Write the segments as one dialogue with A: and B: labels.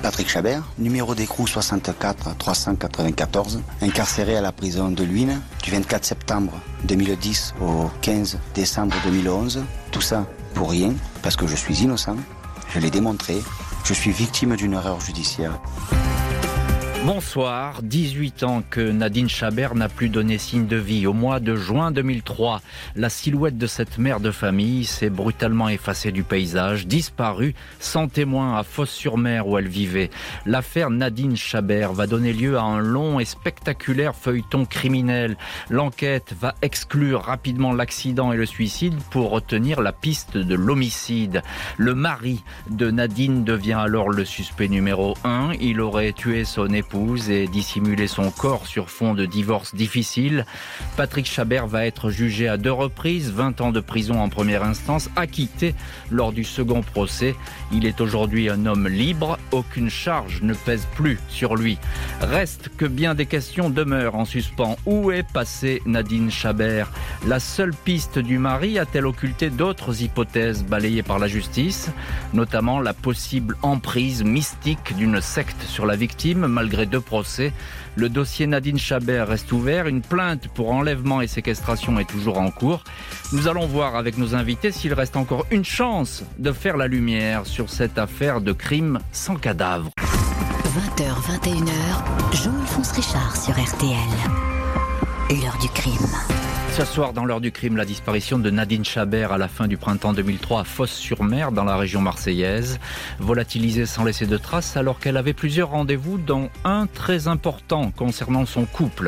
A: Patrick Chabert, numéro d'écrou 64 394, incarcéré à la prison de Luynes du 24 septembre 2010 au 15 décembre 2011. Tout ça pour rien, parce que je suis innocent, je l'ai démontré, je suis victime d'une erreur judiciaire.
B: Bonsoir, 18 ans que Nadine Chabert n'a plus donné signe de vie. Au mois de juin 2003, la silhouette de cette mère de famille s'est brutalement effacée du paysage, disparue sans témoin à Fos-sur-Mer où elle vivait. L'affaire Nadine Chabert va donner lieu à un long et spectaculaire feuilleton criminel. L'enquête va exclure rapidement l'accident et le suicide pour retenir la piste de l'homicide. Le mari de Nadine devient alors le suspect numéro 1. Il aurait tué son épouse et dissimuler son corps sur fond de divorce difficile. Patrick Chabert va être jugé à 2 reprises, 20 ans de prison en première instance, acquitté lors du second procès. Il est aujourd'hui un homme libre, aucune charge ne pèse plus sur lui. Reste que bien des questions demeurent en suspens. Où est passée Nadine Chabert ? La seule piste du mari a-t-elle occulté d'autres hypothèses balayées par la justice, notamment la possible emprise mystique d'une secte sur la victime, malgré 2 procès. Le dossier Nadine Chabert reste ouvert. Une plainte pour enlèvement et séquestration est toujours en cours. Nous allons voir avec nos invités s'il reste encore une chance de faire la lumière sur cette affaire de crime sans cadavre.
C: 20h, 21h, Jean-Alphonse Richard sur RTL. L'heure du crime.
B: Ce soir, dans l'heure du crime, la disparition de Nadine Chabert à la fin du printemps 2003 à Fos-sur-Mer, dans la région marseillaise. Volatilisée sans laisser de traces, alors qu'elle avait plusieurs rendez-vous, dont un très important concernant son couple.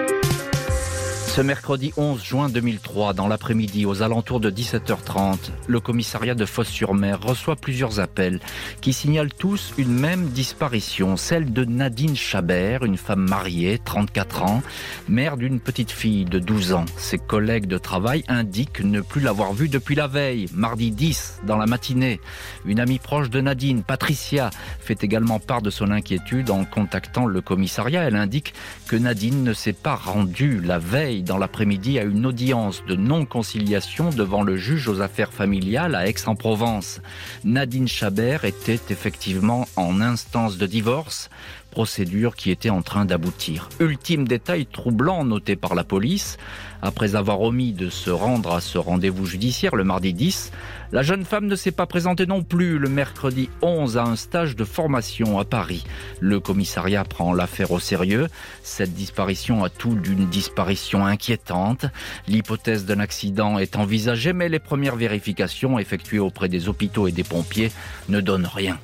B: Ce mercredi 11 juin 2003, dans l'après-midi, aux alentours de 17h30, le commissariat de Fos-sur-Mer reçoit plusieurs appels qui signalent tous une même disparition, celle de Nadine Chabert, une femme mariée, 34 ans, mère d'une petite fille de 12 ans. Ses collègues de travail indiquent ne plus l'avoir vue depuis la veille, mardi 10, dans la matinée. Une amie proche de Nadine, Patricia, fait également part de son inquiétude en contactant le commissariat. Elle indique que Nadine ne s'est pas rendue la veille dans l'après-midi à une audience de non-conciliation devant le juge aux affaires familiales à Aix-en-Provence. Nadine Chabert était effectivement en instance de divorce, procédure qui était en train d'aboutir. Ultime détail troublant noté par la police, après avoir omis de se rendre à ce rendez-vous judiciaire le mardi 10, la jeune femme ne s'est pas présentée non plus le mercredi 11 à un stage de formation à Paris. Le commissariat prend l'affaire au sérieux. Cette disparition a tout d'une disparition inquiétante. L'hypothèse d'un accident est envisagée, mais les premières vérifications effectuées auprès des hôpitaux et des pompiers ne donnent rien.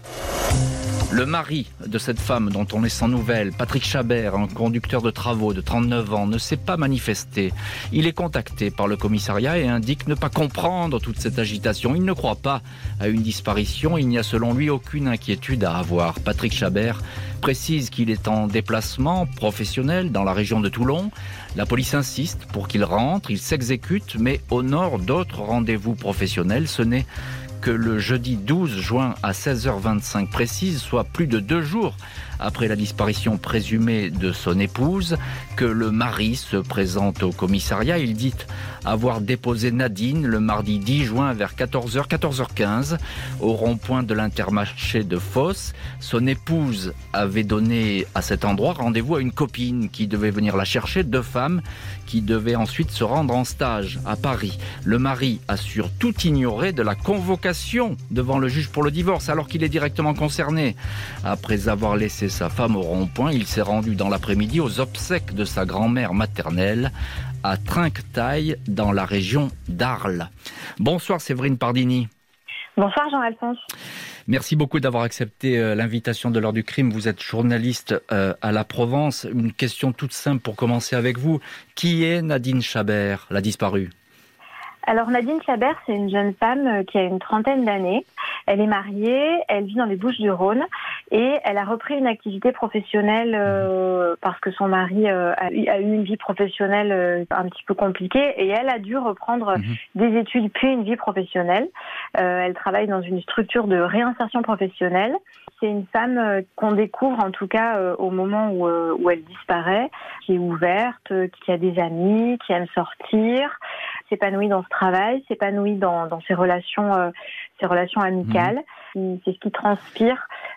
B: Le mari de cette femme dont on est sans nouvelles, Patrick Chabert, un conducteur de travaux de 39 ans, ne s'est pas manifesté. Il est contacté par le commissariat et indique ne pas comprendre toute cette agitation. Il ne croit pas à une disparition. Il n'y a selon lui aucune inquiétude à avoir. Patrick Chabert précise qu'il est en déplacement professionnel dans la région de Toulon. La police insiste pour qu'il rentre. Il s'exécute, mais honore d'autres rendez-vous professionnels. Ce n'est que le jeudi 12 juin à 16h25 précise, soit plus de 2 jours après la disparition présumée de son épouse, que le mari se présente au commissariat. Il dit avoir déposé Nadine le mardi 10 juin vers 14h, 14h15 au rond-point de l'Intermarché de Fos. Son épouse avait donné à cet endroit rendez-vous à une copine qui devait venir la chercher, 2 femmes qui devaient ensuite se rendre en stage à Paris. Le mari assure tout ignorer de la convocation devant le juge pour le divorce alors qu'il est directement concerné. Après avoir laissé sa femme au rond-point, il s'est rendu dans l'après-midi aux obsèques de sa grand-mère maternelle à Trinquetaille dans la région d'Arles. Bonsoir Séverine Pardini.
D: Bonsoir Jean-Alphonse.
B: Merci beaucoup d'avoir accepté l'invitation de l'heure du crime. Vous êtes journaliste à la Provence. Une question toute simple pour commencer avec vous. Qui est Nadine Chabert, la disparue ?
D: Alors Nadine Chabert, c'est une jeune femme qui a une 30aine d'années. Elle est mariée, elle vit dans les Bouches-du-Rhône et elle a repris une activité professionnelle parce que son mari a eu une vie professionnelle un petit peu compliquée et elle a dû reprendre des études puis une vie professionnelle. Elle travaille dans une structure de réinsertion professionnelle. C'est une femme qu'on découvre en tout cas au moment où elle disparaît, qui est ouverte, qui a des amis, qui aime sortir, s'épanouit dans ce travail, s'épanouit dans ses relations amicales. C'est ce qui transpire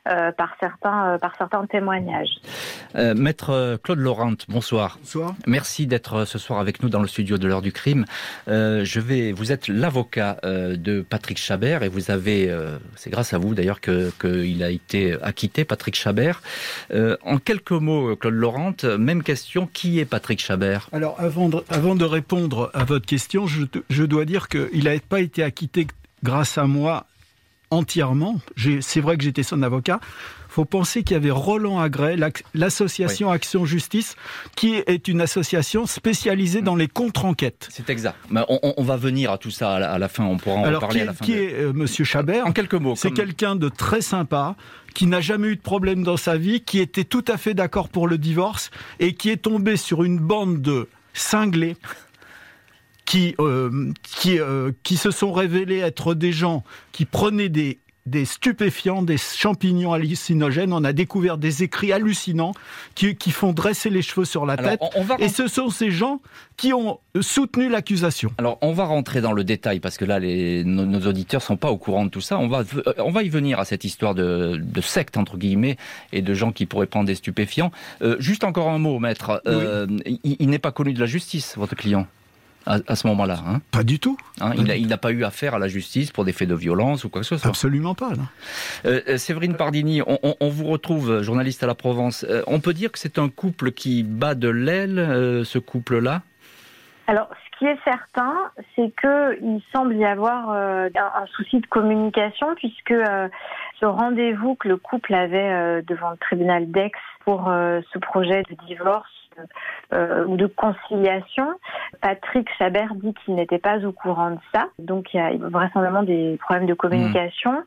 D: par certains témoignages.
B: Maître Claude Laurent, bonsoir.
E: Bonsoir.
B: Merci d'être ce soir avec nous dans le studio de l'heure du crime. Vous êtes l'avocat de Patrick Chabert et vous avez, c'est grâce à vous d'ailleurs qu'il a été acquitté, Patrick Chabert. En quelques mots, Claude Laurent, même question, qui est Patrick Chabert ?
E: Alors avant de répondre à votre question, je dois dire qu'il n'a pas été acquitté grâce à moi entièrement. C'est vrai que j'étais son avocat. Il faut penser qu'il y avait Roland Agray, l'association Action Justice, qui est une association spécialisée dans les contre-enquêtes.
B: C'est exact. On va venir à tout ça à la fin, on pourra en reparler à la fin.
E: Qui est Monsieur Chabert ?
B: En quelques mots.
E: C'est quelqu'un de très sympa, qui n'a jamais eu de problème dans sa vie, qui était tout à fait d'accord pour le divorce et qui est tombé sur une bande de cinglés qui se sont révélés être des gens qui prenaient des stupéfiants, des champignons hallucinogènes. On a découvert des écrits hallucinants qui font dresser les cheveux sur la tête. Et ce sont ces gens qui ont soutenu l'accusation.
B: Alors, on va rentrer dans le détail, parce que là, nos auditeurs ne sont pas au courant de tout ça. On va y venir à cette histoire de secte, entre guillemets, et de gens qui pourraient prendre des stupéfiants. Juste encore un mot, maître. Oui. Il n'est pas connu de la justice, votre client à ce moment-là, hein ?
E: Pas du tout.
B: Il n'a pas eu affaire à la justice pour des faits de violence ou quoi que ce soit.
E: Absolument pas, non.
B: Séverine Pardini, on vous retrouve, journaliste à la Provence. On peut dire que c'est un couple qui bat de l'aile, ce couple-là ?
D: Alors, ce qui est certain, c'est qu'il semble y avoir un souci de communication, puisque ce rendez-vous que le couple avait devant le tribunal d'Aix pour ce projet de divorce ou de conciliation, Patrick Chabert dit qu'il n'était pas au courant de ça. Donc il y a vraisemblablement des problèmes de communication.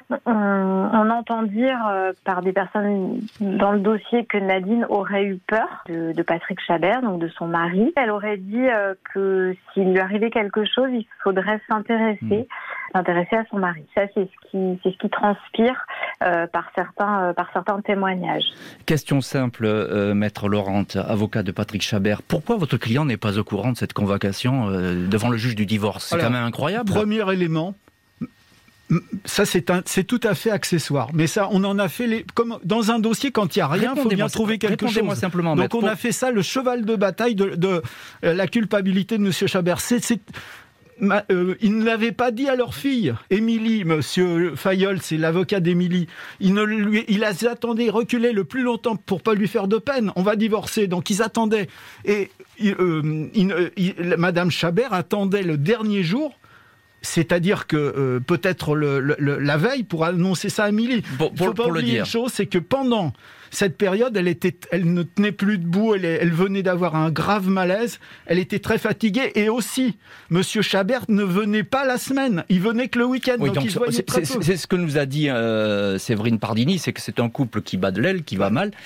D: On entend dire par des personnes dans le dossier que Nadine aurait eu peur de Patrick Chabert, donc de son mari. Elle aurait dit que s'il lui arrivait quelque chose, il faudrait s'intéresser à son mari. Ça, c'est ce qui transpire par certains témoignages.
B: Question simple, Maître Laurent, avocat de Patrick Chabert. Pourquoi votre client n'est pas au courant de cette convocation devant le juge du divorce ? C'est quand même incroyable.
E: Premier élément, ça c'est tout à fait accessoire. Mais ça, on en a fait comme dans un dossier, quand il n'y a rien, il faut bien trouver quelque chose.
B: Simplement,
E: donc on a fait ça le cheval de bataille de la culpabilité de M. Chabert. Ils ne l'avaient pas dit à leur fille, Émilie. Monsieur Fayol, c'est l'avocat d'Émilie. Ils attendaient, reculaient le plus longtemps pour pas lui faire de peine. On va divorcer, donc ils attendaient. Et Madame Chabert attendait le dernier jour. C'est-à-dire que peut-être la veille pour annoncer ça à Émilie. Il faut pas oublier une chose, c'est que pendant cette période, elle ne tenait plus debout, elle venait d'avoir un grave malaise, elle était très fatiguée, et aussi, Monsieur Chabert ne venait pas la semaine, il venait que le week-end, donc il se voyait très peu.
B: C'est ce que nous a dit Séverine Pardini, c'est que c'est un couple qui bat de l'aile, qui va mal,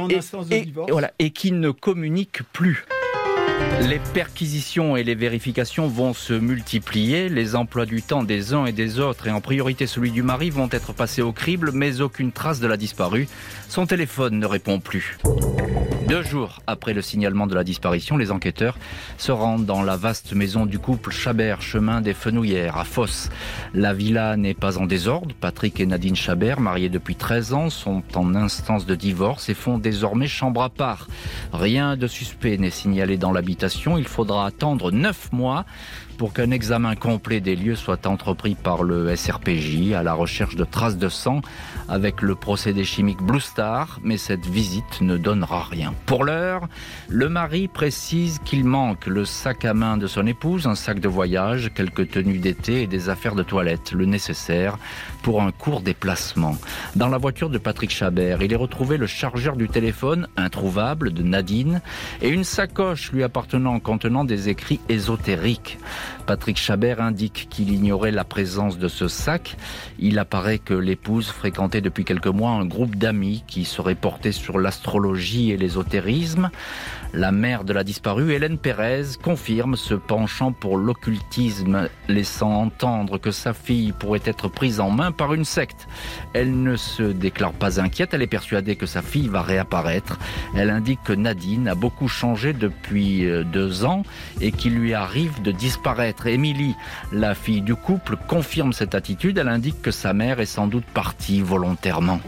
B: et qui ne communique plus. Les perquisitions et les vérifications vont se multiplier. Les emplois du temps des uns et des autres, et en priorité celui du mari, vont être passés au crible, mais aucune trace de la disparue. Son téléphone ne répond plus. 2 jours après le signalement de la disparition, les enquêteurs se rendent dans la vaste maison du couple Chabert, chemin des Fenouillères, à Fos. La villa n'est pas en désordre. Patrick et Nadine Chabert, mariés depuis 13 ans, sont en instance de divorce et font désormais chambre à part. Rien de suspect n'est signalé dans l'habitation. Il faudra attendre 9 mois pour qu'un examen complet des lieux soit entrepris par le SRPJ à la recherche de traces de sang avec le procédé chimique Blue Star, mais cette visite ne donnera rien. Pour l'heure, le mari précise qu'il manque le sac à main de son épouse, un sac de voyage, quelques tenues d'été et des affaires de toilette, le nécessaire pour un court déplacement. Dans la voiture de Patrick Chabert, il est retrouvé le chargeur du téléphone, introuvable, de Nadine, et une sacoche lui appartenant contenant des écrits ésotériques. Patrick Chabert indique qu'il ignorait la présence de ce sac. Il apparaît que l'épouse fréquentait depuis quelques mois un groupe d'amis qui serait porté sur l'astrologie et l'ésotérisme. La mère de la disparue, Hélène Pérez, confirme ce penchant pour l'occultisme, laissant entendre que sa fille pourrait être prise en main par une secte. Elle ne se déclare pas inquiète, elle est persuadée que sa fille va réapparaître. Elle indique que Nadine a beaucoup changé depuis 2 ans et qu'il lui arrive de disparaître. Émilie, la fille du couple, confirme cette attitude. Elle indique que sa mère est sans doute partie volontairement.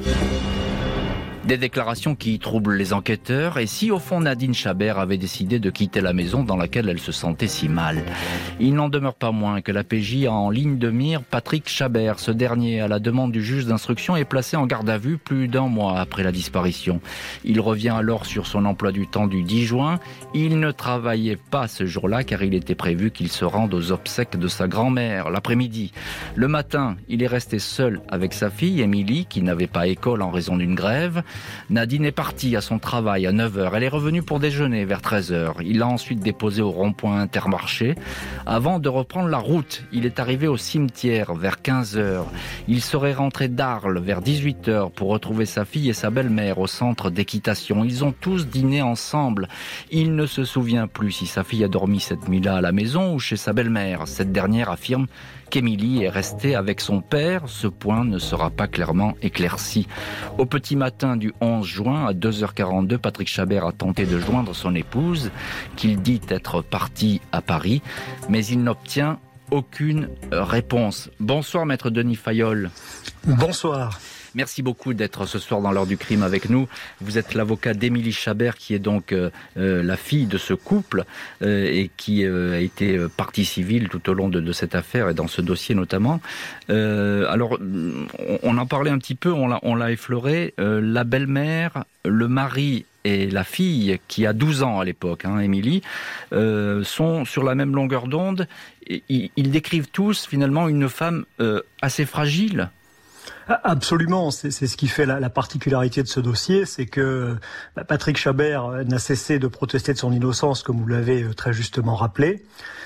B: Des déclarations qui troublent les enquêteurs. Et si au fond Nadine Chabert avait décidé de quitter la maison dans laquelle elle se sentait si mal? Il n'en demeure pas moins que la PJ a en ligne de mire Patrick Chabert. Ce dernier, à la demande du juge d'instruction, est placé en garde à vue plus d'1 mois après la disparition. Il revient alors sur son emploi du temps du 10 juin. Il ne travaillait pas ce jour-là car il était prévu qu'il se rende aux obsèques de sa grand-mère l'après-midi. Le matin, il est resté seul avec sa fille, Émilie, qui n'avait pas école en raison d'une grève. Nadine est partie à son travail à 9h. Elle est revenue pour déjeuner vers 13h. Il l'a ensuite déposée au rond-point Intermarché. Avant de reprendre la route, il est arrivé au cimetière vers 15h. Il serait rentré d'Arles vers 18h pour retrouver sa fille et sa belle-mère au centre d'équitation. Ils ont tous dîné ensemble. Il ne se souvient plus si sa fille a dormi cette nuit-là à la maison ou chez sa belle-mère. Cette dernière affirme qu'Émilie est restée avec son père. Ce point ne sera pas clairement éclairci. Au petit matin du 11 juin, à 2h42, Patrick Chabert a tenté de joindre son épouse, qu'il dit être partie à Paris, mais il n'obtient aucune réponse. Bonsoir, maître Denis Fayolle.
F: Bonsoir.
B: Merci beaucoup d'être ce soir dans l'heure du crime avec nous. Vous êtes l'avocat d'Émilie Chabert, qui est donc la fille de ce couple et qui a été partie civile tout au long de cette affaire et dans ce dossier notamment. Alors, on en parlait un petit peu, on l'a effleuré. La belle-mère, le mari et la fille, qui a 12 ans à l'époque, Émilie, sont sur la même longueur d'onde. Ils décrivent tous finalement une femme assez fragile.
F: Absolument, c'est ce qui fait la particularité de ce dossier, c'est que Patrick Chabert n'a cessé de protester de son innocence, comme vous l'avez très justement rappelé.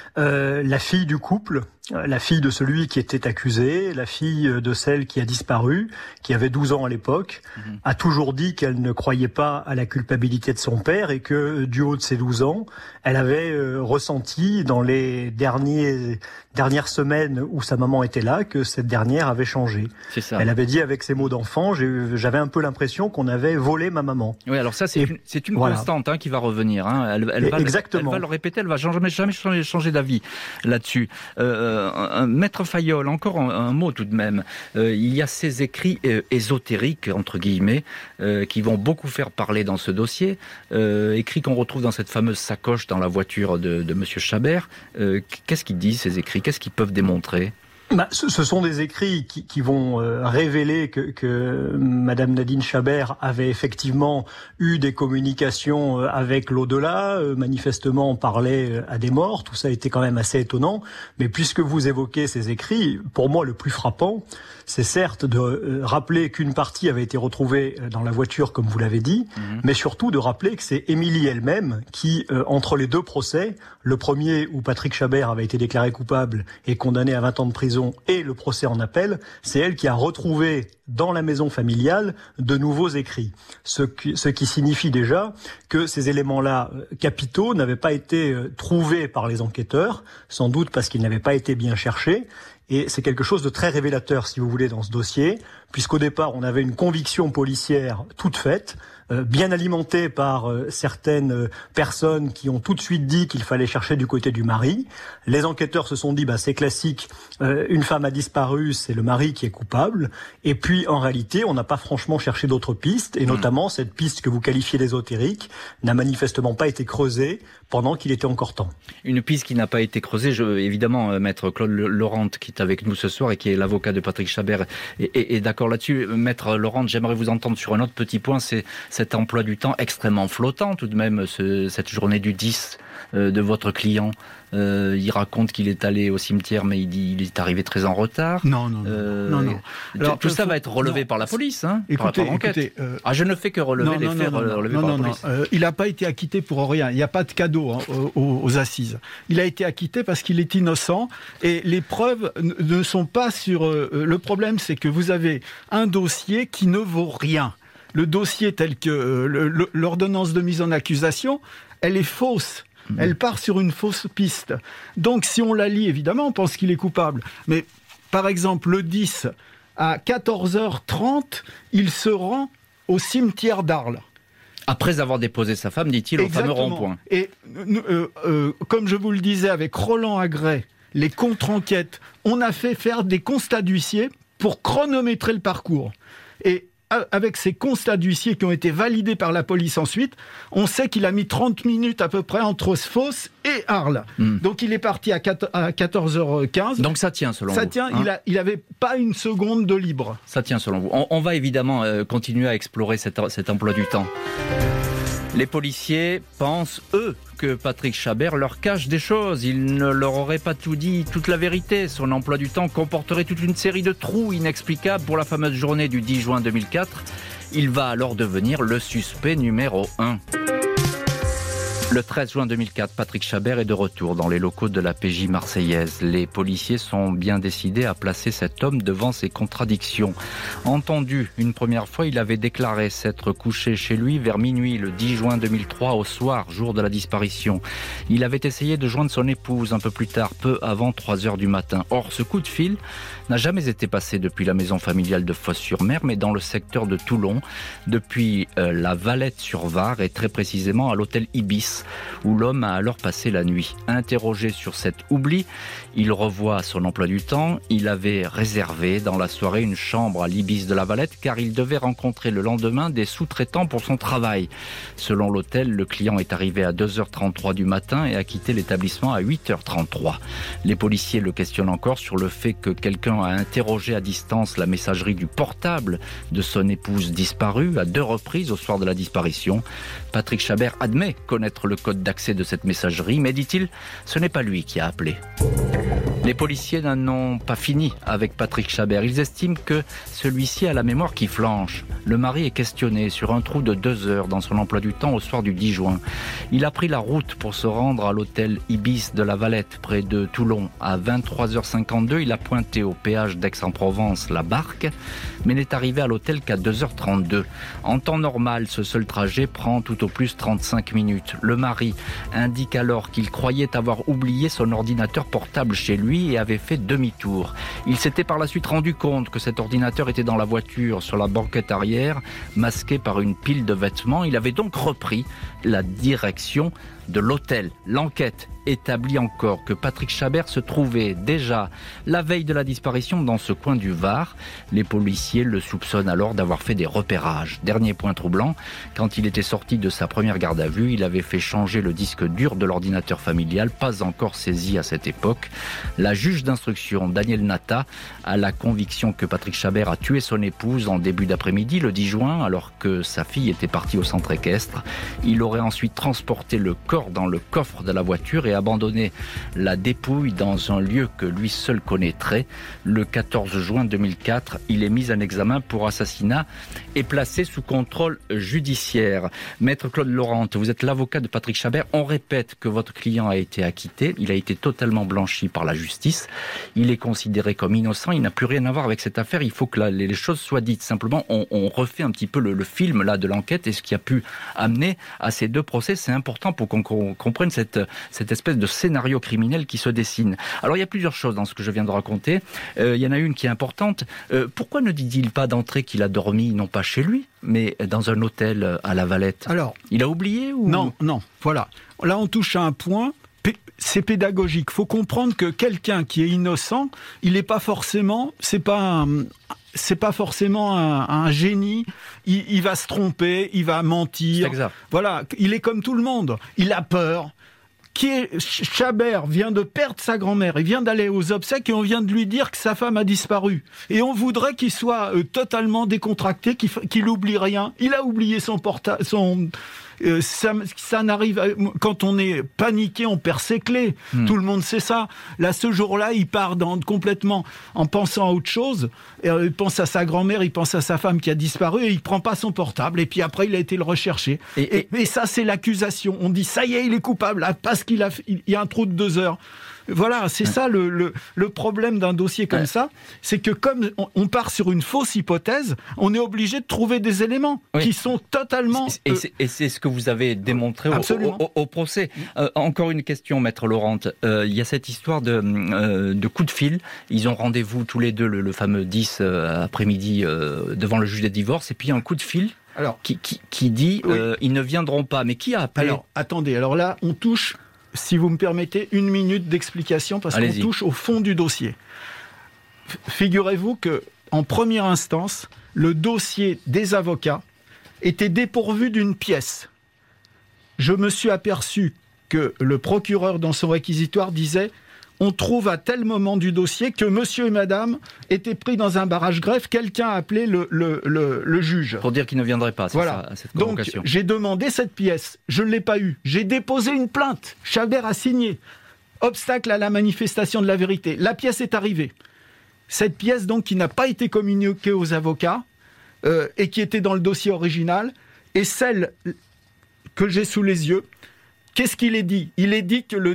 F: La fille du couple, la fille de celui qui était accusé, la fille de celle qui a disparu, qui avait 12 ans à l'époque, a toujours dit qu'elle ne croyait pas à la culpabilité de son père et que du haut de ses 12 ans, elle avait ressenti dans les dernières semaines où sa maman était là que cette dernière avait changé.
B: C'est ça.
F: Elle avait dit avec ses mots d'enfant, j'avais un peu l'impression qu'on avait volé ma maman.
B: Oui, alors ça c'est une
F: voilà.
B: Constante qui va revenir.
F: Exactement.
B: Elle va le répéter, elle va jamais changer d'avis là-dessus. Maître Fayolle, encore un mot tout de même. Il y a ces écrits ésotériques, entre guillemets, qui vont beaucoup faire parler dans ce dossier. Écrits qu'on retrouve dans cette fameuse sacoche dans la voiture de Monsieur Chabert. Qu'est-ce qu'ils disent ces écrits? Qu'est-ce qu'ils peuvent démontrer?
F: Ce sont des écrits qui vont révéler que Madame Nadine Chabert avait effectivement eu des communications avec l'au-delà, manifestement parlait à des morts, tout ça était quand même assez étonnant, mais puisque vous évoquez ces écrits, pour moi le plus frappant, c'est certes de rappeler qu'une partie avait été retrouvée dans la voiture, comme vous l'avez dit, mais surtout de rappeler que c'est Émilie elle-même qui, entre les 2 procès, le premier où Patrick Chabert avait été déclaré coupable et condamné à 20 ans de prison, et le procès en appel, c'est elle qui a retrouvé dans la maison familiale de nouveaux écrits. Ce qui signifie déjà que ces éléments-là capitaux n'avaient pas été trouvés par les enquêteurs, sans doute parce qu'ils n'avaient pas été bien cherchés. Et c'est quelque chose de très révélateur, si vous voulez, dans ce dossier, puisqu'au départ, on avait une conviction policière toute faite, bien alimentée par certaines personnes qui ont tout de suite dit qu'il fallait chercher du côté du mari. Les enquêteurs se sont dit, c'est classique, une femme a disparu, c'est le mari qui est coupable. Et puis, en réalité, on n'a pas franchement cherché d'autres pistes, et notamment cette piste que vous qualifiez d'ésotérique n'a manifestement pas été creusée pendant qu'il était encore temps.
B: Une piste qui n'a pas été creusée, évidemment, maître Claude Laurent, qui est avec nous ce soir et qui est l'avocat de Patrick Chabert, est d'accord là-dessus. Maître Laurent, j'aimerais vous entendre sur un autre petit point, c'est cet emploi du temps extrêmement flottant tout de même, cette journée du 10 de votre client. Il raconte qu'il est allé au cimetière, mais il dit il est arrivé très en retard.
E: Non.
B: Alors, tout ça va être relevé par la police, par l'enquête. Je ne fais que relever les faits relevés par la police.
E: Il n'a pas été acquitté pour rien. Il n'y a pas de cadeau aux assises. Il a été acquitté parce qu'il est innocent et les preuves ne sont pas sur... le problème, c'est que vous avez un dossier qui ne vaut rien. Le dossier tel que l'ordonnance de mise en accusation, elle est fausse. Elle part sur une fausse piste. Donc, si on la lit, évidemment, on pense qu'il est coupable. Mais, par exemple, le 10, à 14h30, il se rend au cimetière d'Arles.
B: Après avoir déposé sa femme, dit-il, au fameux rond-point.
E: Et comme je vous le disais, avec Roland Agret, les contre-enquêtes, on a fait faire des constats d'huissier pour chronométrer le parcours. Et avec ces constats d'huissier qui ont été validés par la police ensuite, on sait qu'il a mis 30 minutes à peu près entre Fos et Arles. Donc il est parti à 14h15.
B: Donc ça tient selon vous.
E: Ça tient, il n'avait pas une seconde de libre.
B: Ça tient selon vous. On va évidemment continuer à explorer cet emploi du temps. Les policiers pensent, eux, que Patrick Chabert leur cache des choses. Il ne leur aurait pas tout dit, toute la vérité. Son emploi du temps comporterait toute une série de trous inexplicables pour la fameuse journée du 10 juin 2004. Il va alors devenir le suspect numéro 1. Le 13 juin 2004, Patrick Chabert est de retour dans les locaux de la PJ marseillaise. Les policiers sont bien décidés à placer cet homme devant ses contradictions. Entendu une première fois, il avait déclaré s'être couché chez lui vers minuit le 10 juin 2003 au soir, jour de la disparition. Il avait essayé de joindre son épouse un peu plus tard, peu avant 3h du matin. Or, ce coup de fil n'a jamais été passé depuis la maison familiale de Fos-sur-Mer, mais dans le secteur de Toulon, depuis la Valette-sur-Var et très précisément à l'hôtel Ibis, où l'homme a alors passé la nuit. Interrogé sur cet oubli, il revoit son emploi du temps. Il avait réservé dans la soirée une chambre à l'Ibis de la Valette car il devait rencontrer le lendemain des sous-traitants pour son travail. Selon l'hôtel, le client est arrivé à 2h33 du matin et a quitté l'établissement à 8h33. Les policiers le questionnent encore sur le fait que quelqu'un a interrogé à distance la messagerie du portable de son épouse disparue à 2 reprises au soir de la disparition. Patrick Chabert admet connaître le code d'accès de cette messagerie, mais dit-il, ce n'est pas lui qui a appelé. Les policiers n'en ont pas fini avec Patrick Chabert. Ils estiment que celui-ci a la mémoire qui flanche. Le mari est questionné sur un trou de 2 heures dans son emploi du temps au soir du 10 juin. Il a pris la route pour se rendre à l'hôtel Ibis de la Valette, près de Toulon. À 23h52, il a pointé au péage d'Aix-en-Provence la barque, mais n'est arrivé à l'hôtel qu'à 2h32. En temps normal, ce seul trajet prend tout au plus 35 minutes. Le mari indique alors qu'il croyait avoir oublié son ordinateur portable chez lui et avait fait demi-tour. Il s'était par la suite rendu compte que cet ordinateur était dans la voiture, sur la banquette arrière, masqué par une pile de vêtements. Il avait donc repris la direction de l'hôtel. L'enquête établit encore que Patrick Chabert se trouvait déjà la veille de la disparition dans ce coin du Var. Les policiers le soupçonnent alors d'avoir fait des repérages. Dernier point troublant, quand il était sorti de sa première garde à vue, il avait fait changer le disque dur de l'ordinateur familial, pas encore saisi à cette époque. La juge d'instruction, Danielle Nata, a la conviction que Patrick Chabert a tué son épouse en début d'après-midi, le 10 juin, alors que sa fille était partie au centre équestre. Il aurait ensuite transporté le corps dans le coffre de la voiture et abandonné la dépouille dans un lieu que lui seul connaîtrait. Le 14 juin 2004, il est mis en examen pour assassinat et placé sous contrôle judiciaire. Maître Claude Laurent, vous êtes l'avocat de Patrick Chabert. On répète que votre client a été acquitté. Il a été totalement blanchi par la justice. Il est considéré comme innocent. Il n'a plus rien à voir avec cette affaire. Il faut que les choses soient dites. Simplement, on refait un petit peu le film là, de l'enquête et ce qui a pu amener à ces 2 procès. C'est important pour qu'on comprenne cette espèce de scénario criminel qui se dessine. Alors il y a plusieurs choses dans ce que je viens de raconter. Il y en a une qui est importante. Pourquoi ne dit-il pas d'entrée qu'il a dormi, non pas chez lui, mais dans un hôtel à la Valette? Alors, il a oublié ou...
E: Non, voilà. Là on touche à un point, c'est pédagogique. Il faut comprendre que quelqu'un qui est innocent, il n'est pas forcément... C'est pas forcément un génie. Il va se tromper, il va mentir. Voilà, il est comme tout le monde. Il a peur. Chabert vient de perdre sa grand-mère, il vient d'aller aux obsèques et on vient de lui dire que sa femme a disparu. Et on voudrait qu'il soit totalement décontracté, qu'il oublie rien. Il a oublié son portable, ça n'arrive... Quand on est paniqué, on perd ses clés. Tout le monde sait ça. Là, ce jour-là, il part complètement en pensant à autre chose. Il pense à sa grand-mère, il pense à sa femme qui a disparu et il prend pas son portable. Et puis après, il a été le rechercher. Et ça, c'est l'accusation. On dit, ça y est, il est coupable. Parce qu'il y a un trou de 2 heures. Voilà, c'est ça le problème d'un dossier comme ça, c'est que comme on part sur une fausse hypothèse, on est obligé de trouver des éléments qui sont totalement...
B: Et c'est ce que vous avez démontré au procès. Encore une question, Maître Laurent. Il y a cette histoire de coup de fil. Ils ont rendez-vous tous les deux le fameux 10 après-midi devant le juge des divorces, et puis un coup de fil qui dit ils ne viendront pas. Mais qui a appelé ?
E: Alors, attendez, alors là, on touche, si vous me permettez, 1 minute d'explication, parce qu'on touche au fond du dossier. Figurez-vous qu'en première instance, le dossier des avocats était dépourvu d'une pièce. Je me suis aperçu que le procureur, dans son réquisitoire, disait « On trouve à tel moment du dossier que monsieur et madame étaient pris dans un barrage greffe, quelqu'un a appelé le juge. »
B: Pour dire qu'il ne viendrait pas,
E: voilà.
B: Ça, à cette convocation.
E: Donc, j'ai demandé cette pièce. Je ne l'ai pas eue. J'ai déposé une plainte. Chabert a signé. Obstacle à la manifestation de la vérité. La pièce est arrivée. Cette pièce, donc, qui n'a pas été communiquée aux avocats et qui était dans le dossier original, est celle que j'ai sous les yeux. Qu'est-ce qu'il est dit ? Il est dit que le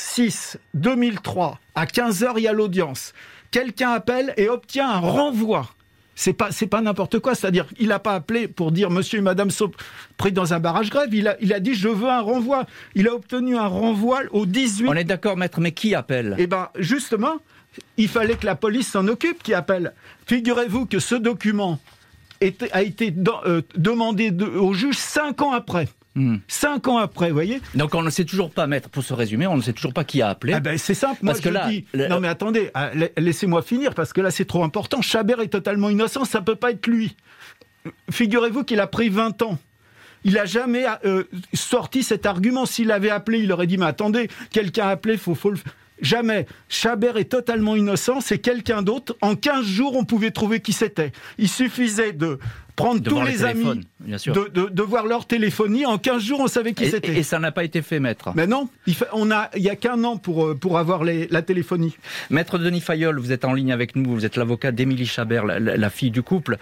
E: 10/6/2003, à 15h, il y a l'audience. Quelqu'un appelle et obtient un renvoi. C'est pas n'importe quoi. C'est-à-dire, il n'a pas appelé pour dire « Monsieur et Madame sont pris dans un barrage grève ». Il a dit « Je veux un renvoi ». Il a obtenu un renvoi au 18...
B: On est d'accord, maître, mais qui appelle ?
E: Eh bien, justement, il fallait que la police s'en occupe, qui appelle. Figurez-vous que ce document a été demandé au juge 5 ans après. 5 ans après, vous voyez.
B: Donc on ne sait toujours pas, maître, pour se résumer, on ne sait toujours pas qui a appelé.
E: Ah ben c'est simple, moi dis... Non mais attendez, laissez-moi finir, parce que là c'est trop important. Chabert est totalement innocent, ça ne peut pas être lui. Figurez-vous qu'il a pris 20 ans. Il n'a jamais sorti cet argument. S'il avait appelé, il aurait dit, mais attendez, quelqu'un a appelé, faut le... Jamais. Chabert est totalement innocent, c'est quelqu'un d'autre. En 15 jours, on pouvait trouver qui c'était. Il suffisait de prendre tous les amis, de voir leur téléphonie. En 15 jours, on savait qui c'était.
B: Et ça n'a pas été fait, maître.
E: Mais non, il y a qu'un an pour avoir la téléphonie.
B: Maître Denis Fayolle, vous êtes en ligne avec nous, vous êtes l'avocat d'Émilie Chabert, la fille du couple.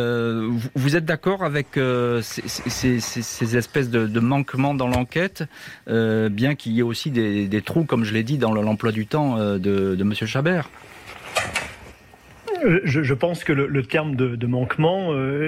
B: Vous êtes d'accord avec ces espèces de manquements dans l'enquête, bien qu'il y ait aussi des trous, comme je l'ai dit, dans l'emploi du temps de monsieur Chabert?
F: Je pense que le terme de manquement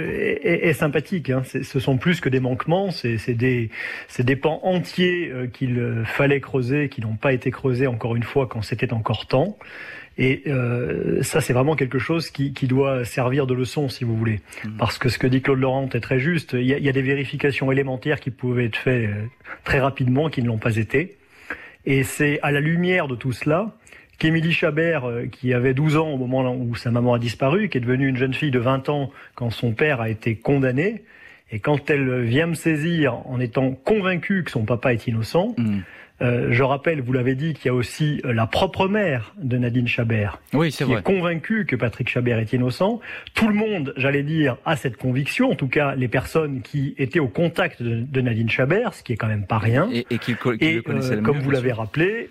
F: est sympathique. Hein. Ce sont plus que des manquements, c'est des pans entiers qu'il fallait creuser, qui n'ont pas été creusés encore une fois quand c'était encore temps. Et ça, c'est vraiment quelque chose qui doit servir de leçon, si vous voulez. Parce que ce que dit Claude Laurent est très juste. Il y a des vérifications élémentaires qui pouvaient être faites très rapidement, qui ne l'ont pas été. Et c'est à la lumière de tout cela qu'Émilie Chabert, qui avait 12 ans au moment où sa maman a disparu, qui est devenue une jeune fille de 20 ans quand son père a été condamné, et quand elle vient me saisir en étant convaincue que son papa est innocent, je rappelle, vous l'avez dit, qu'il y a aussi la propre mère de Nadine Chabert, qui est convaincue que Patrick Chabert est innocent. Tout le monde, j'allais dire, a cette conviction, en tout cas les personnes qui étaient au contact de Nadine Chabert, ce qui est quand même pas rien.
B: Et qui le connaissaient le mieux,
F: comme vous l'avez rappelé,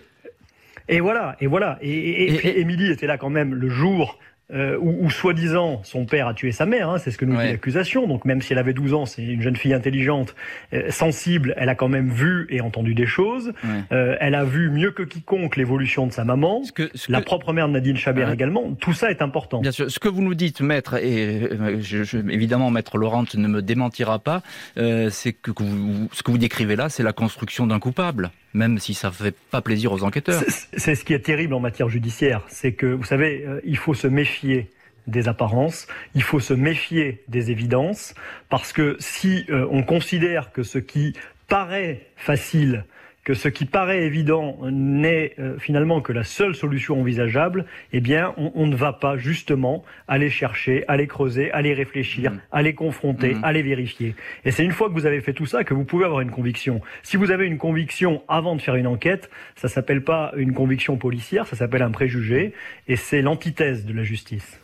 F: et voilà. Et puis Émilie était là quand même le jour où soi-disant son père a tué sa mère, hein, c'est ce que nous dit l'accusation. Donc même si elle avait 12 ans, c'est une jeune fille intelligente, sensible, elle a quand même vu et entendu des choses. Elle a vu mieux que quiconque l'évolution de sa maman, la propre mère de Nadine Chabert également. Tout ça est important.
B: Bien sûr. Ce que vous nous dites, maître, et évidemment maître Laurent ne me démentira pas, c'est que ce que vous décrivez là, c'est la construction d'un coupable, même si ça ne fait pas plaisir aux enquêteurs.
F: C'est ce qui est terrible en matière judiciaire, c'est que, vous savez, il faut se méfier des apparences, il faut se méfier des évidences, parce que si on considère que ce qui paraît facile, que ce qui paraît évident n'est finalement que la seule solution envisageable, eh bien, on ne va pas justement aller chercher, aller creuser, aller réfléchir, aller confronter, aller vérifier. Et c'est une fois que vous avez fait tout ça que vous pouvez avoir une conviction. Si vous avez une conviction avant de faire une enquête, ça s'appelle pas une conviction policière, ça s'appelle un préjugé, et c'est l'antithèse de la justice.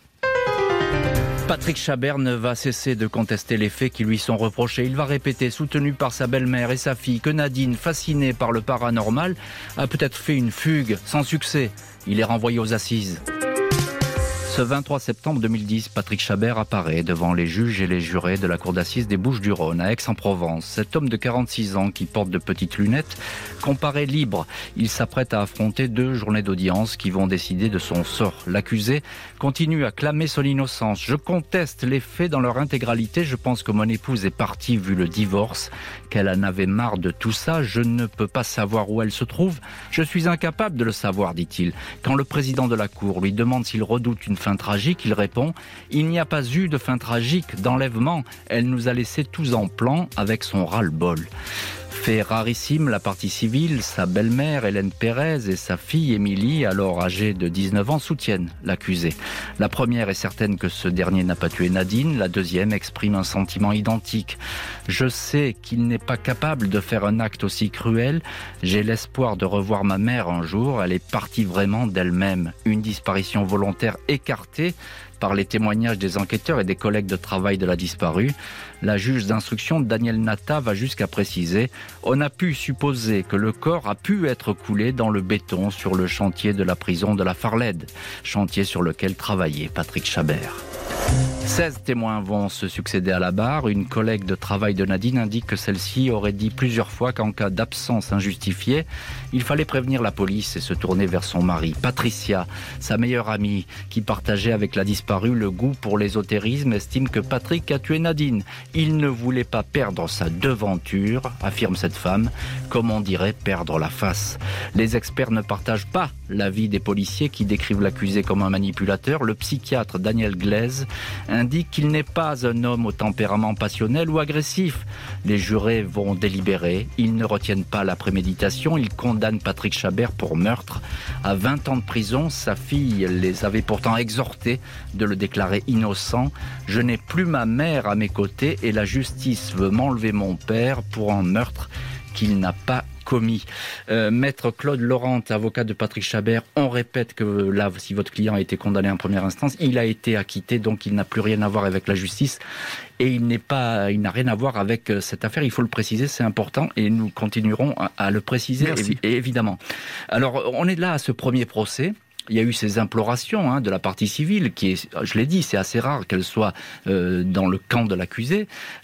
B: Patrick Chabert ne va cesser de contester les faits qui lui sont reprochés. Il va répéter, soutenu par sa belle-mère et sa fille, que Nadine, fascinée par le paranormal, a peut-être fait une fugue sans succès. Il est renvoyé aux assises. Ce 23 septembre 2010, Patrick Chabert apparaît devant les juges et les jurés de la cour d'assises des Bouches-du-Rhône à Aix-en-Provence. Cet homme de 46 ans qui porte de petites lunettes comparaît libre. Il s'apprête à affronter 2 journées d'audience qui vont décider de son sort. L'accusé continue à clamer son innocence. Je conteste les faits dans leur intégralité. Je pense que mon épouse est partie vu le divorce, qu'elle en avait marre de tout ça. Je ne peux pas savoir où elle se trouve. Je suis incapable de le savoir, dit-il. Quand le président de la cour lui demande s'il redoute une fin tragique, il répond « Il n'y a pas eu de fin tragique, d'enlèvement. Elle nous a laissés tous en plan avec son ras-le-bol. » Fait rarissime, la partie civile, sa belle-mère Hélène Pérez et sa fille Émilie, alors âgée de 19 ans, soutiennent l'accusé. La première est certaine que ce dernier n'a pas tué Nadine, la deuxième exprime un sentiment identique. Je sais qu'il n'est pas capable de faire un acte aussi cruel. J'ai l'espoir de revoir ma mère un jour. Elle est partie vraiment d'elle-même. Une disparition volontaire écartée par les témoignages des enquêteurs et des collègues de travail de la disparue. La juge d'instruction Danielle Nata va jusqu'à préciser « On a pu supposer que le corps a pu être coulé dans le béton sur le chantier de la prison de la Farlède, chantier sur lequel travaillait Patrick Chabert. » 16 témoins vont se succéder à la barre. Une collègue de travail de Nadine indique que celle-ci aurait dit plusieurs fois qu'en cas d'absence injustifiée, il fallait prévenir la police et se tourner vers son mari. Patricia, sa meilleure amie, qui partageait avec la disparue le goût pour l'ésotérisme, estime que Patrick a tué Nadine. Il ne voulait pas perdre sa devanture, affirme cette femme, comme on dirait perdre la face. Les experts ne partagent pas l'avis des policiers qui décrivent l'accusé comme un manipulateur. Le psychiatre Daniel Glaise indique qu'il n'est pas un homme au tempérament passionnel ou agressif. Les jurés vont délibérer. Ils ne retiennent pas la préméditation. Ils condamnent Patrick Chabert pour meurtre à 20 ans de prison. Sa fille les avait pourtant exhortés de le déclarer innocent. Je n'ai plus ma mère à mes côtés et la justice veut m'enlever mon père pour un meurtre qu'il n'a pas commis. Maître Claude Laurent, avocat de Patrick Chabert, on répète que là, si votre client a été condamné en première instance, il a été acquitté, donc il n'a plus rien à voir avec la justice et il n'a rien à voir avec cette affaire. Il faut le préciser, c'est important et nous continuerons à le préciser, évidemment. Alors, on est là à ce premier procès. Il y a eu ces implorations de la partie civile, qui est, je l'ai dit, c'est assez rare qu'elle soit dans le camp de l'accusé.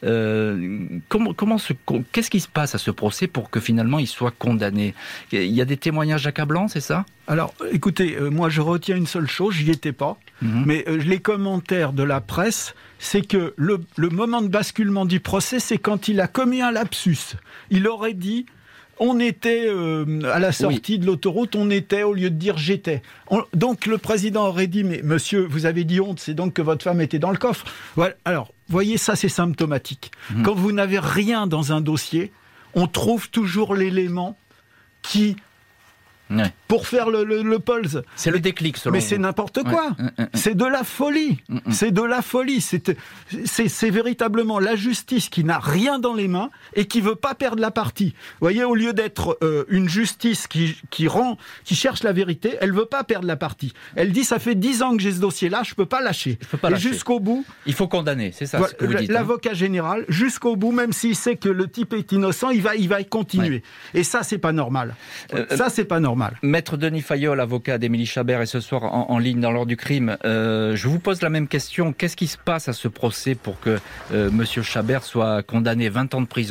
B: Qu'est-ce qui se passe à ce procès pour que finalement il soit condamné ? Il y a des témoignages accablants, c'est ça ?
E: Alors, écoutez, moi je retiens une seule chose, j'y étais pas, mais les commentaires de la presse, c'est que le moment de basculement du procès, c'est quand il a commis un lapsus. Il aurait dit... On était à la sortie de l'autoroute, on était au lieu de dire j'étais. Donc le président aurait dit mais monsieur, vous avez dit honte, c'est donc que votre femme était dans le coffre. Voilà. Alors, voyez, ça c'est symptomatique. Quand vous n'avez rien dans un dossier, on trouve toujours l'élément qui... Ouais. Pour faire le pulse.
B: C'est le déclic, selon
E: vous. Mais c'est n'importe quoi. C'est de la folie. C'est de la folie. C'est véritablement la justice qui n'a rien dans les mains et qui veut pas perdre la partie. Vous voyez, au lieu d'être une justice qui cherche la vérité, elle veut pas perdre la partie. Elle dit, ça fait 10 ans que j'ai ce dossier-là, je peux pas lâcher. Et jusqu'au bout...
B: Il faut condamner, c'est ça,
E: voilà,
B: ce que vous dites.
E: L'avocat général, jusqu'au bout, même s'il sait que le type est innocent, il va y continuer. Ouais. Et ça, c'est pas normal. Ça, c'est pas normal.
B: Maître Denis Fayolle, avocat d'Émilie Chabert, est ce soir en ligne dans l'heure du crime. Je vous pose la même question. Qu'est-ce qui se passe à ce procès pour que Monsieur Chabert soit condamné 20 ans de prison ?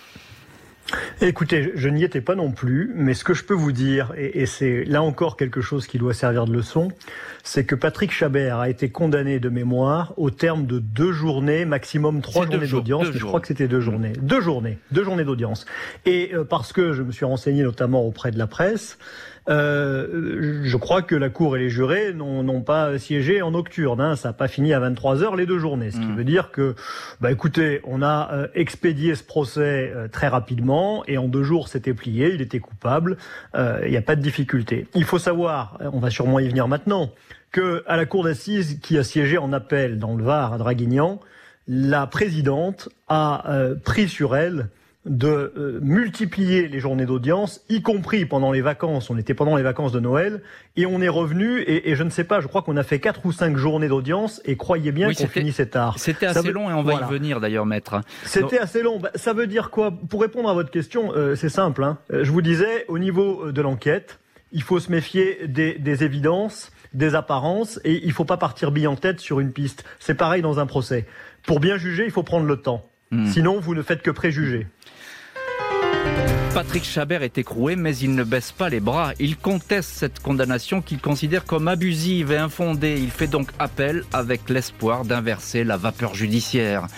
F: Écoutez, je n'y étais pas non plus, mais ce que je peux vous dire, et c'est là encore quelque chose qui doit servir de leçon, c'est que Patrick Chabert a été condamné de mémoire au terme de 2 journées, maximum 3 journées d'audience, mais je crois que c'était 2 journées. 2 journées d'audience. Et parce que je me suis renseigné notamment auprès de la presse, je crois que la Cour et les jurés n'ont pas siégé en nocturne. Ça n'a pas fini à 23h les 2 journées. Ce qui veut dire que, écoutez, on a expédié ce procès très rapidement et en 2 jours c'était plié, il était coupable, il n'y a pas de difficulté. Il faut savoir, on va sûrement y venir maintenant, que à la cour d'assises qui a siégé en appel dans le Var à Draguignan, la présidente a pris sur elle de multiplier les journées d'audience, y compris pendant les vacances. On était pendant les vacances de Noël et on est revenu et je ne sais pas, je crois qu'on a fait 4 ou 5 journées d'audience et croyez bien qu'on finissait tard.
B: C'était assez long et on va y venir d'ailleurs, maître.
F: C'était assez long. Ça veut dire quoi ? Pour répondre à votre question, c'est simple. Je vous disais, au niveau de l'enquête, il faut se méfier des évidences des apparences et il ne faut pas partir bille en tête sur une piste. C'est pareil dans un procès. Pour bien juger, il faut prendre le temps. Sinon, vous ne faites que préjuger.
B: Patrick Chabert est écroué, mais il ne baisse pas les bras. Il conteste cette condamnation qu'il considère comme abusive et infondée. Il fait donc appel avec l'espoir d'inverser la vapeur judiciaire.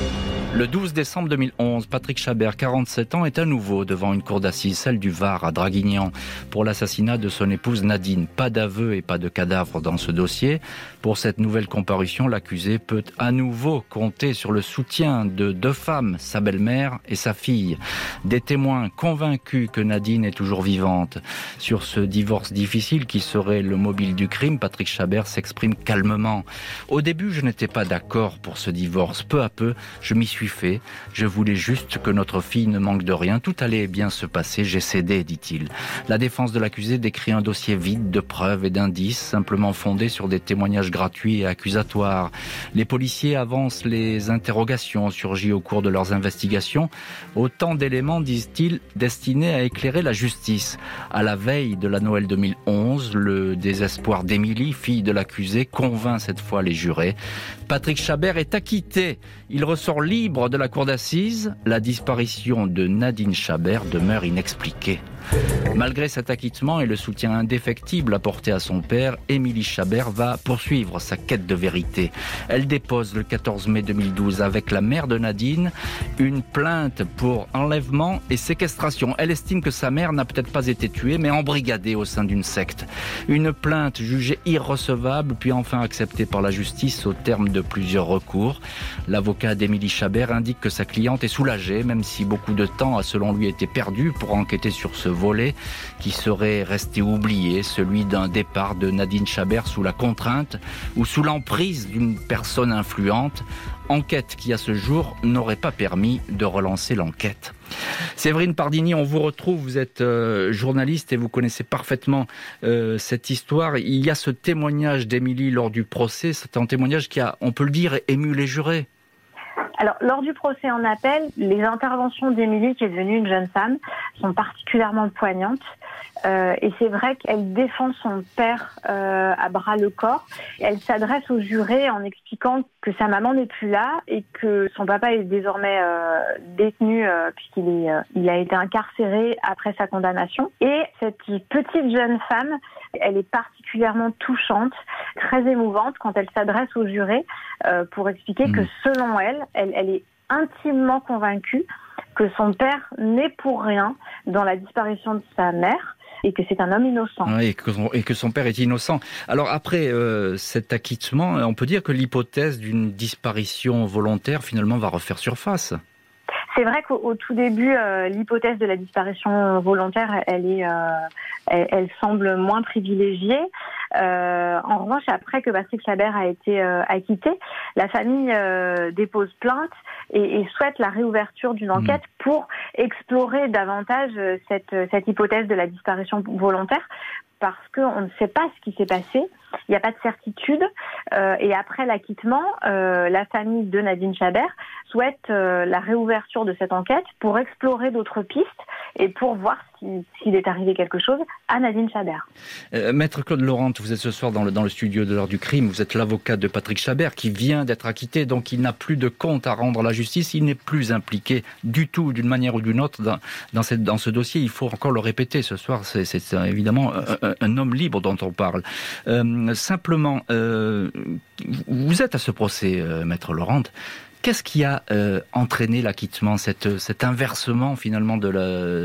B: Le 12 décembre 2011, Patrick Chabert, 47 ans, est à nouveau devant une cour d'assises, celle du Var, à Draguignan, pour l'assassinat de son épouse Nadine. Pas d'aveu et pas de cadavre dans ce dossier. Pour cette nouvelle comparution, l'accusé peut à nouveau compter sur le soutien de deux femmes, sa belle-mère et sa fille. Des témoins convaincus que Nadine est toujours vivante. Sur ce divorce difficile qui serait le mobile du crime, Patrick Chabert s'exprime calmement. Au début, je n'étais pas d'accord pour ce divorce. Peu à peu, je m'y suis fait. Je voulais juste que notre fille ne manque de rien. Tout allait bien se passer. J'ai cédé, dit-il. La défense de l'accusé décrit un dossier vide de preuves et d'indices, simplement fondé sur des témoignages gratuits et accusatoires. Les policiers avancent les interrogations surgies au cours de leurs investigations. Autant d'éléments, disent-ils, destinés à éclairer la justice. À la veille de la Noël 2011, le désespoir d'Émilie, fille de l'accusé, convainc cette fois les jurés. Patrick Chabert est acquitté. Il ressort libre de la cour d'assises. La disparition de Nadine Chabert demeure inexpliquée. Malgré cet acquittement et le soutien indéfectible apporté à son père, Émilie Chabert va poursuivre sa quête de vérité. Elle dépose le 14 mai 2012 avec la mère de Nadine une plainte pour enlèvement et séquestration. Elle estime que sa mère n'a peut-être pas été tuée mais embrigadée au sein d'une secte. Une plainte jugée irrecevable puis enfin acceptée par la justice au terme de plusieurs recours. L'avocat d'Émilie Chabert indique que sa cliente est soulagée même si beaucoup de temps a selon lui été perdu pour enquêter sur ce volet qui serait resté oublié, celui d'un départ de Nadine Chabert sous la contrainte ou sous l'emprise d'une personne influente. Enquête qui, à ce jour, n'aurait pas permis de relancer l'enquête. Séverine Pardini, on vous retrouve, vous êtes journaliste et vous connaissez parfaitement cette histoire. Il y a ce témoignage d'Émilie lors du procès, c'est un témoignage qui a, on peut le dire, ému les jurés.
D: Alors, lors du procès en appel, les interventions d'Émilie, qui est devenue une jeune femme, sont particulièrement poignantes. Et c'est vrai qu'elle défend son père à bras le corps. Elle s'adresse aux jurés en expliquant que sa maman n'est plus là et que son papa est désormais détenu puisqu'il a été incarcéré après sa condamnation. Et cette petite jeune femme, elle est particulièrement touchante, très émouvante quand elle s'adresse aux jurés pour expliquer que selon elle est intimement convaincue que son père n'est pour rien dans la disparition de sa mère et que c'est un homme innocent.
B: Oui, et que son père est innocent. Alors après cet acquittement, on peut dire que l'hypothèse d'une disparition volontaire finalement va refaire surface.
D: C'est vrai qu'au tout début, l'hypothèse de la disparition volontaire, elle semble moins privilégiée. En revanche, après que Patrick Chabert a été acquitté, la famille dépose plainte et souhaite la réouverture d'une enquête pour explorer davantage cette hypothèse de la disparition volontaire, parce qu'on ne sait pas ce qui s'est passé, il n'y a pas de certitude, et après l'acquittement, la famille de Nadine Chabert souhaite la réouverture de cette enquête pour explorer d'autres pistes et pour voir s'il est arrivé quelque chose à Nadine Chabert.
B: Maître Claude Laurent, vous êtes ce soir dans le studio de l'heure du crime, vous êtes l'avocat de Patrick Chabert qui vient d'être acquitté, donc il n'a plus de compte à rendre à la justice, il n'est plus impliqué du tout d'une manière ou d'une autre dans ce dossier, il faut encore le répéter ce soir, c'est évidemment un homme libre dont on parle. Simplement, vous êtes à ce procès, Maître Laurent. Qu'est-ce qui a entraîné l'acquittement, cet inversement finalement de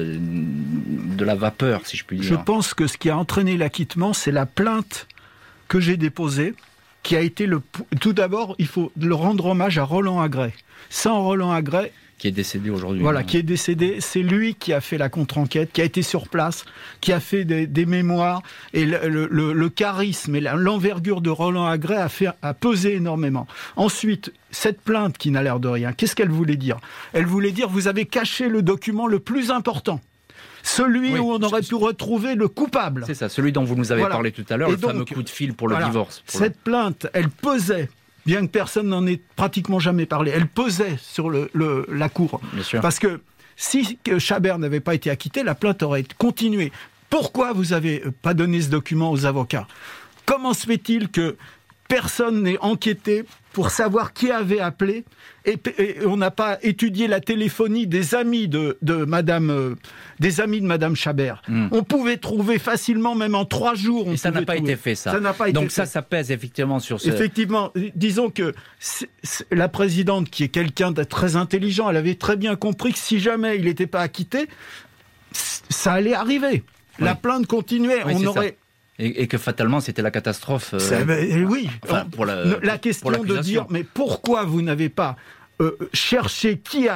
B: la vapeur, si je puis dire?
E: Je pense que ce qui a entraîné l'acquittement, c'est la plainte que j'ai déposée, qui a été tout d'abord, il faut le rendre hommage à Roland Agré. Sans Roland Agré,
B: qui est décédé aujourd'hui.
E: Voilà, qui est décédé. C'est lui qui a fait la contre-enquête, qui a été sur place, qui a fait des mémoires. Et le charisme et l'envergure de Roland Agré a pesé énormément. Ensuite, cette plainte qui n'a l'air de rien, qu'est-ce qu'elle voulait dire? Elle voulait dire, vous avez caché le document le plus important. Celui où on aurait pu retrouver le coupable.
B: C'est ça, celui dont vous nous avez parlé tout à l'heure, le fameux coup de fil pour le divorce.
E: Cette plainte, elle pesait, bien que personne n'en ait pratiquement jamais parlé, elle pesait sur la cour.
B: Bien sûr.
E: Parce que si Chabert n'avait pas été acquitté, la plainte aurait continué. Pourquoi vous n'avez pas donné ce document aux avocats ? Comment se fait-il que personne n'ait enquêté pour savoir qui avait appelé et on n'a pas étudié la téléphonie des amis de Madame Chabert. On pouvait trouver facilement, même en 3 jours.
B: Et ça n'a pas été fait, ça.
E: Ça n'a pas été
B: Donc
E: fait.
B: ça pèse effectivement sur ce...
E: Effectivement, disons que la présidente, qui est quelqu'un de très intelligent, elle avait très bien compris que si jamais il n'était pas acquitté, ça allait arriver. Oui. La plainte continuait.
B: Oui,
E: on aurait...
B: Ça. Et que fatalement, c'était la catastrophe.
E: Oui.
B: Enfin, pour
E: la question de dire, mais pourquoi vous n'avez pas cherché qui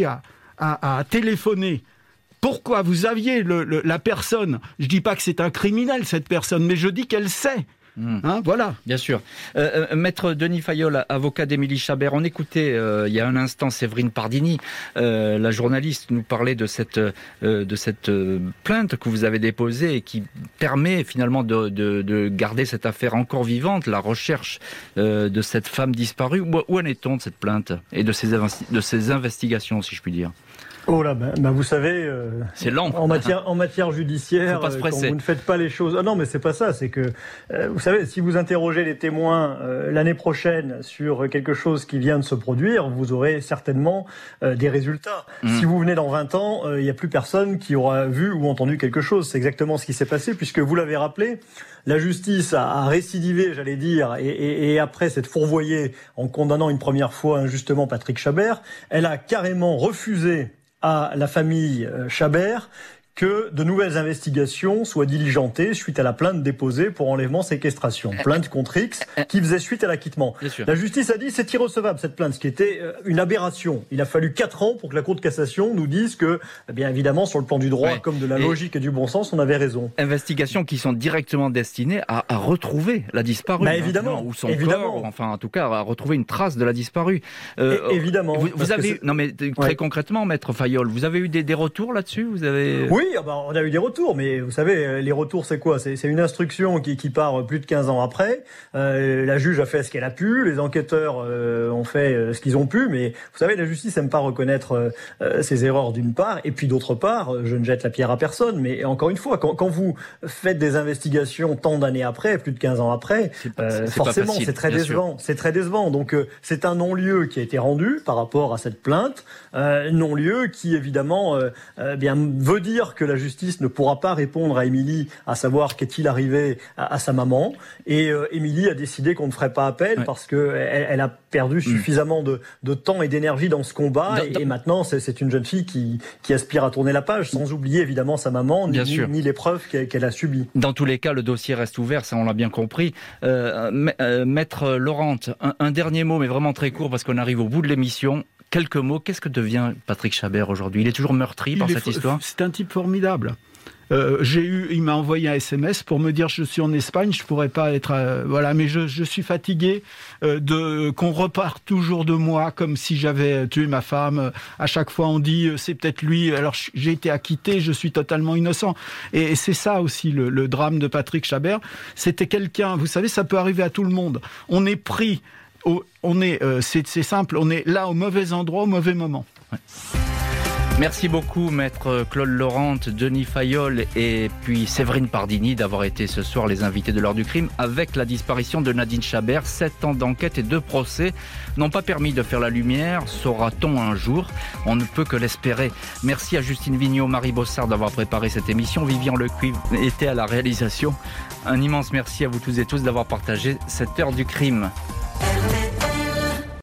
E: a téléphoné? Pourquoi vous aviez la personne? Je dis pas que c'est un criminel, cette personne, mais je dis qu'elle sait. Voilà.
B: Bien sûr. Maître Denis Fayolle, avocat d'Émilie Chabert, on écoutait il y a un instant Séverine Pardini, la journaliste, nous parlait de cette plainte que vous avez déposée et qui permet finalement de garder cette affaire encore vivante, la recherche de cette femme disparue. Où en est-on de cette plainte et de ces investigations, si je puis dire?
F: Oh là, vous savez,
B: c'est lent.
F: En matière judiciaire, quand vous ne faites pas les choses... Ah non, mais c'est pas ça, c'est que, vous savez, si vous interrogez les témoins l'année prochaine sur quelque chose qui vient de se produire, vous aurez certainement des résultats. Si vous venez dans 20 ans, il n'y a plus personne qui aura vu ou entendu quelque chose. C'est exactement ce qui s'est passé, puisque vous l'avez rappelé, la justice a récidivé, j'allais dire, et après s'être fourvoyée en condamnant une première fois injustement Patrick Chabert, elle a carrément refusé à la famille Chabert que de nouvelles investigations soient diligentées suite à la plainte déposée pour enlèvement-séquestration. Plainte contre X qui faisait suite à l'acquittement. La justice a dit c'est irrecevable cette plainte, ce qui était une aberration. Il a fallu 4 ans pour que la Cour de cassation nous dise que, bien évidemment, sur le plan du droit comme de la logique et du bon sens, on avait raison.
B: Investigations qui sont directement destinées à retrouver la disparue.
F: Évidemment.
B: Ou son corps, enfin en tout cas à retrouver une trace de la disparue.
F: Évidemment.
B: Vous avez, non mais très concrètement, Maître Fayolle, vous avez eu des retours là-dessus? Vous avez...
F: Oui, on a eu des retours, mais vous savez, les retours, c'est quoi? C'est une instruction qui part plus de 15 ans après. La juge a fait ce qu'elle a pu, les enquêteurs ont fait ce qu'ils ont pu, mais vous savez, la justice n'aime pas reconnaître ses erreurs d'une part, et puis d'autre part, je ne jette la pierre à personne, mais encore une fois, quand vous faites des investigations tant d'années après, plus de 15 ans après, forcément, c'est très décevant. C'est très décevant. Donc, c'est un non-lieu qui a été rendu par rapport à cette plainte, non-lieu qui, évidemment, veut dire que la justice ne pourra pas répondre à Émilie, à savoir qu'est-il arrivé à sa maman. Et Émilie a décidé qu'on ne ferait pas appel parce qu'elle a perdu suffisamment de temps et d'énergie dans ce combat. Et maintenant, c'est une jeune fille qui aspire à tourner la page, sans oublier évidemment sa maman, ni l'épreuve qu'elle a subie.
B: Dans tous les cas, le dossier reste ouvert, ça on l'a bien compris. Maître Laurent, un dernier mot, mais vraiment très court, parce qu'on arrive au bout de l'émission. Quelques mots, qu'est-ce que devient Patrick Chabert aujourd'hui? Il est toujours meurtri par cette histoire? C'est un type formidable. Il m'a envoyé un SMS pour me dire je suis en Espagne, je pourrais pas être mais je suis fatigué qu'on reparte toujours de moi comme si j'avais tué ma femme. À chaque fois on dit c'est peut-être lui, alors j'ai été acquitté, je suis totalement innocent. Et c'est ça aussi le drame de Patrick Chabert. C'était quelqu'un, vous savez, ça peut arriver à tout le monde. On est pris, c'est simple, on est là au mauvais endroit, au mauvais moment. Ouais. Merci beaucoup, Maître Claude Laurent, Denis Fayolle et puis Séverine Pardini d'avoir été ce soir les invités de l'heure du crime. Avec la disparition de Nadine Chabert, 7 ans d'enquête et 2 procès n'ont pas permis de faire la lumière. Saura-t-on un jour? On ne peut que l'espérer. Merci à Justine Vignot, Marie Bossard d'avoir préparé cette émission. Vivian Lecuivre était à la réalisation. Un immense merci à vous tous et tous d'avoir partagé cette heure du crime.